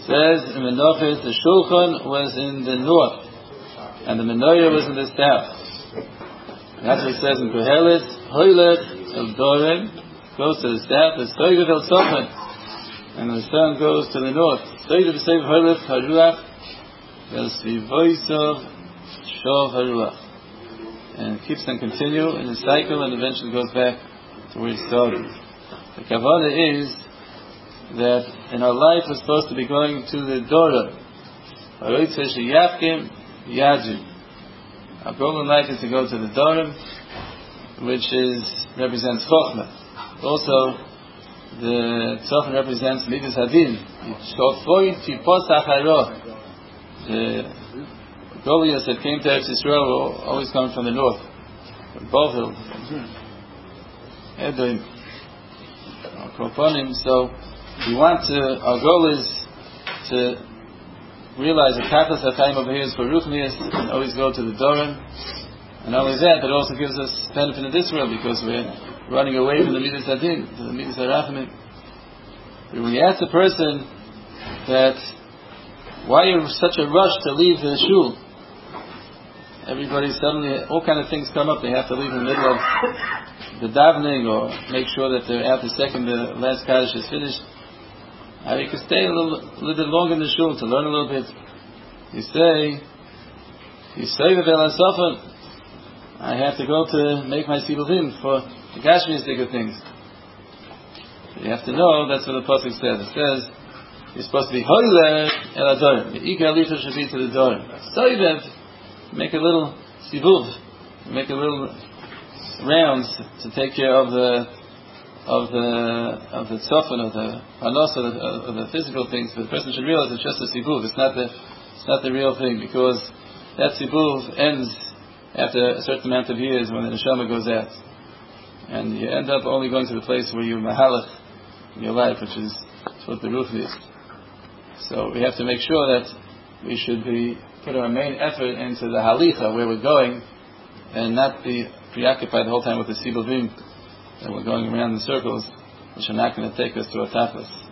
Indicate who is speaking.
Speaker 1: says in Menachos, the Shulchan was in the north, and the Menorah was in the south. And that's what it says in Kohelet, Hoylet El Doren, goes to the south, the Soigav El Tzofan, and the sun goes to the north. Soigav Sev Hoylet Haruach, El Sivoisov Shov Haruach. And it keeps on continuing in the cycle and eventually goes back to where it started. The Kavanah is that in our life we're supposed to be going to the Dora. Our goal in life is to go to the Dorim, which represents Chochmah. Also, the Tzofan represents Midas Hadin. The Goliath that came to Eretz Yisrael were always coming from the north, from Bovel, Edom, Kroponim. So our goal is to realize that Tachlis HaChaim over here is for Ruchnius, and always go to the Dorim. And not only that, but it also gives us benefit in this world, because we're running away from the Midas Hadin to the Midas HaRachamim. When you ask a person that, why are you such a rush to leave the shul? Everybody suddenly, all kind of things come up. They have to leave in the middle of the davening, or make sure that they're out the last Kaddish is finished. You can stay a little bit longer in the shul to learn a little bit. You say I have to go to make my sibuvim for the Gashmiistic things. You have to know, that's what the pasuk says. It says you're supposed to be hoyle el adorim. The ikar alicha should be to the dorim. Soivev, make a little sivuv, make a little rounds to take care of the tzofan, of the panos, of the physical things. But the person should realize it's just a sivuv. It's not the real thing, because that sivuv ends after a certain amount of years when the neshama goes out, and you end up only going to the place where you mahalach in your life, which is what the ruch is. So we have to make sure that we should put our main effort into the halicha, where we're going, and not be preoccupied the whole time with the sibuvim, and we're going around in circles, which are not going to take us to our tachlis.